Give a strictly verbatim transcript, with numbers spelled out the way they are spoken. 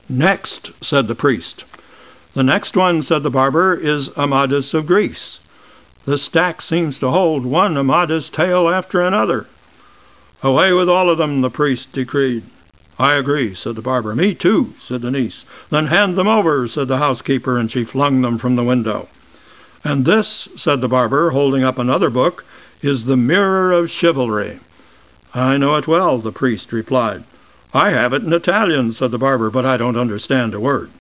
"Next," said the priest. "The next one," said the barber, "is Amadis of Greece. The stack seems to hold one Amadis tale after another." "Away with all of them," the priest decreed. "I agree," said the barber. "Me too," said the niece. "Then hand them over," said the housekeeper, and she flung them from the window. "And this," said the barber, holding up another book, "is the Mirror of Chivalry." "I know it well," the priest replied. "I have it in Italian," said the barber, "but I don't understand a word."